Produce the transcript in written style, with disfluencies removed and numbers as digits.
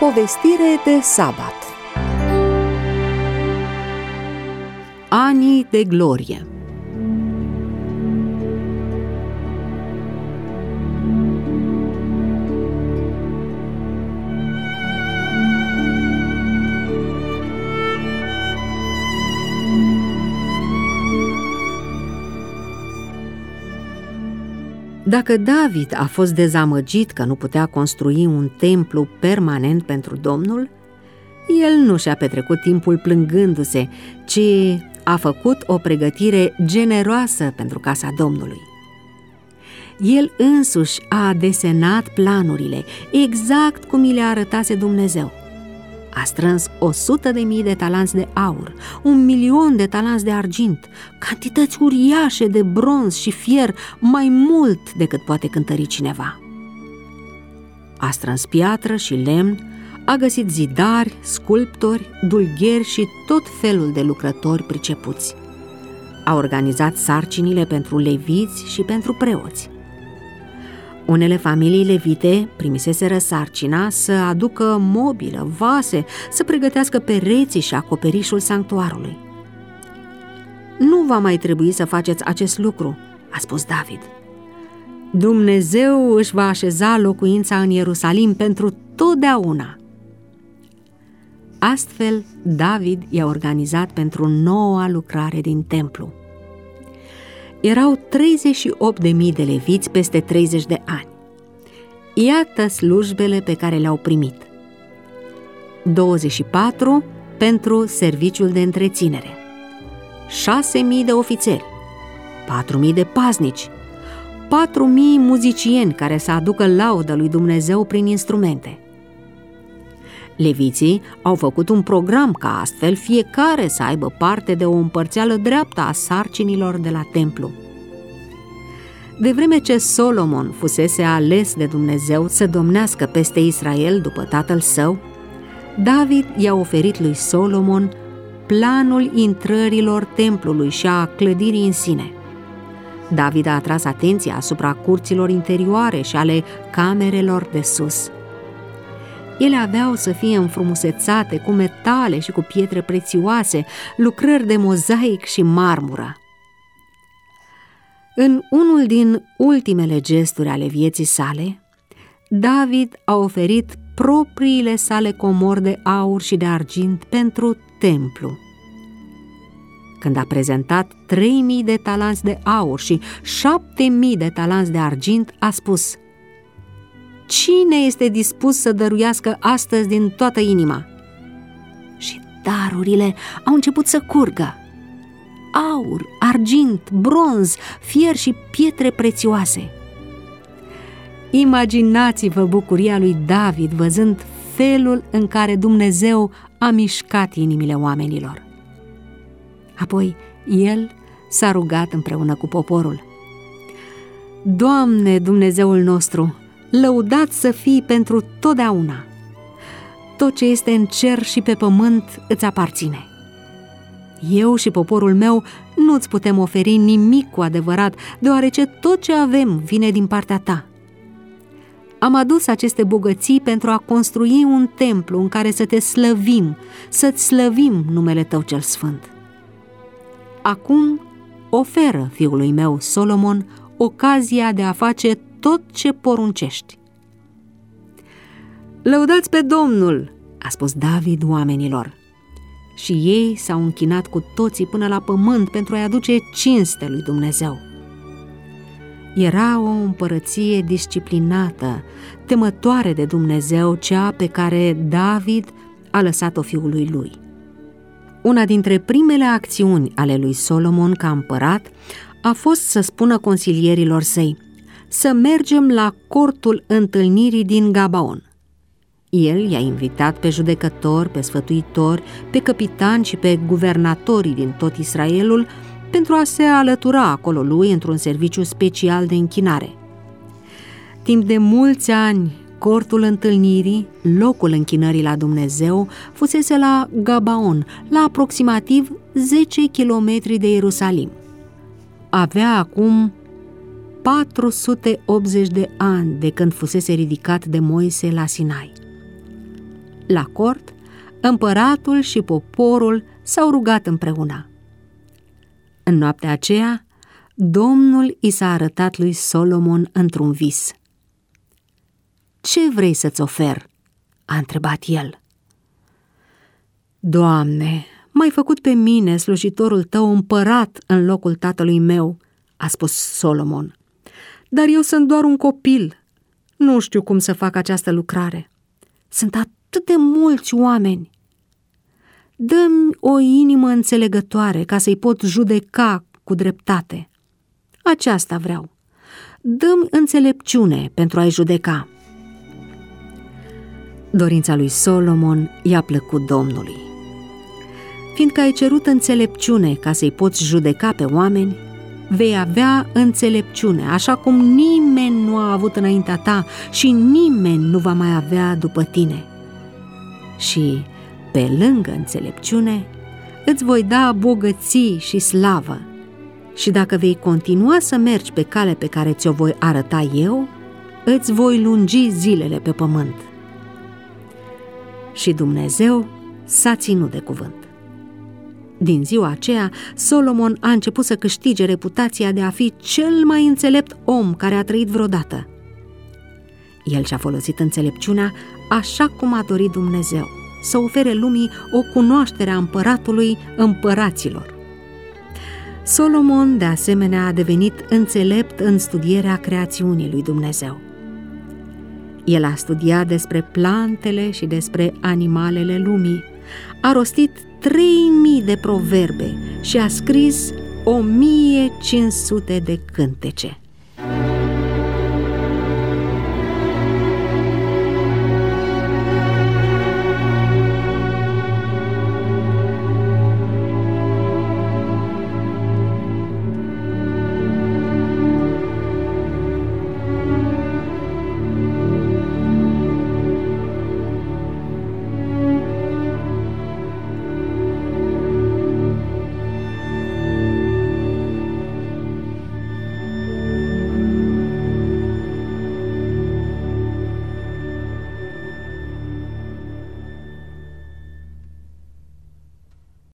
Povestire de sabat. Anii de glorie. Dacă David a fost dezamăgit că nu putea construi un templu permanent pentru Domnul, el nu și-a petrecut timpul plângându-se, ci a făcut o pregătire generoasă pentru casa Domnului. El însuși a desenat planurile, exact cum i le arătase Dumnezeu. A strâns 100.000 de talanți de aur, 1.000.000 de talanți de argint, cantități uriașe de bronz și fier, mai mult decât poate cântări cineva. A strâns piatră și lemn, a găsit zidari, sculptori, dulgheri și tot felul de lucrători pricepuți. A organizat sarcinile pentru leviți și pentru preoți. Unele familii levite primiseseră sarcina să aducă mobilă, vase, să pregătească pereții și acoperișul sanctuarului. Nu va mai trebui să faceți acest lucru, a spus David. Dumnezeu își va așeza locuința în Ierusalim pentru totdeauna. Astfel, David i-a organizat pentru noua lucrare din templu. Erau 38.000 de leviți peste 30 de ani. Iată slujbele pe care le-au primit. 24 pentru serviciul de întreținere, 6.000 de ofițeri, 4.000 de paznici, 4.000 muzicieni care să aducă laudă lui Dumnezeu prin instrumente. Leviții au făcut un program ca astfel fiecare să aibă parte de o împărțeală dreaptă a sarcinilor de la templu. De vreme ce Solomon fusese ales de Dumnezeu să domnească peste Israel după tatăl său, David i-a oferit lui Solomon planul intrărilor templului și a clădirii în sine. David a atras atenția asupra curților interioare și ale camerelor de sus. Ele aveau să fie înfrumusețate cu metale și cu pietre prețioase, lucrări de mozaic și marmură. În unul din ultimele gesturi ale vieții sale, David a oferit propriile sale comori de aur și de argint pentru templu. Când a prezentat 3.000 de talanți de aur și 7.000 de talanți de argint, a spus: Cine este dispus să dăruiască astăzi din toată inima? Și darurile au început să curgă. Aur, argint, bronz, fier și pietre prețioase. Imaginați-vă bucuria lui David văzând felul în care Dumnezeu a mișcat inimile oamenilor. Apoi el s-a rugat împreună cu poporul: Doamne, Dumnezeul nostru, lăudat să fii pentru totdeauna! Tot ce este în cer și pe pământ îți aparține. Eu și poporul meu nu-ți putem oferi nimic cu adevărat, deoarece tot ce avem vine din partea ta. Am adus aceste bogății pentru a construi un templu în care să te slăvim, să-ți slăvim numele tău cel sfânt. Acum oferă fiului meu Solomon ocazia de a face tot ce poruncești. Lăudați pe Domnul, a spus David oamenilor. Și ei s-au închinat cu toții până la pământ pentru a-i aduce cinste lui Dumnezeu. Era o împărăție disciplinată, temătoare de Dumnezeu, cea pe care David a lăsat-o fiului lui. Una dintre primele acțiuni ale lui Solomon ca împărat a fost să spună consilierilor săi să mergem la cortul întâlnirii din Gabaon. El i-a invitat pe judecători, pe sfătuitori, pe capitani și pe guvernatorii din tot Israelul pentru a se alătura acolo lui într-un serviciu special de închinare. Timp de mulți ani, cortul întâlnirii, locul închinării la Dumnezeu, fusese la Gabaon, la aproximativ 10 kilometri de Ierusalim. Avea acum 480 de ani de când fusese ridicat de Moise la Sinai. La cort, împăratul și poporul s-au rugat împreună. În noaptea aceea, Domnul i s-a arătat lui Solomon într-un vis. „Ce vrei să-ți ofer?" a întrebat el. „Doamne, m-ai făcut pe mine, slujitorul tău, împărat în locul tatălui meu," a spus Solomon. „Dar eu sunt doar un copil. Nu știu cum să fac această lucrare. Sunt atât de mulți oameni. Dă-mi o inimă înțelegătoare ca să-i pot judeca cu dreptate. Aceasta vreau. Dă-mi înțelepciune pentru a-i judeca." Dorința lui Solomon i-a plăcut Domnului. „Fiindcă ai cerut înțelepciune ca să-i poți judeca pe oameni, vei avea înțelepciune, așa cum nimeni nu a avut înaintea ta și nimeni nu va mai avea după tine. Și, pe lângă înțelepciune, îți voi da bogății și slavă. Și dacă vei continua să mergi pe cale pe care ți-o voi arăta eu, îți voi lungi zilele pe pământ." Și Dumnezeu s-a ținut de cuvânt. Din ziua aceea, Solomon a început să câștige reputația de a fi cel mai înțelept om care a trăit vreodată. El și-a folosit înțelepciunea așa cum a dorit Dumnezeu, să ofere lumii o cunoaștere a împăratului împăraților. Solomon, de asemenea, a devenit înțelept în studierea creațiunii lui Dumnezeu. El a studiat despre plantele și despre animalele lumii, a rostit 3000 de proverbe și a scris 1500 de cântece.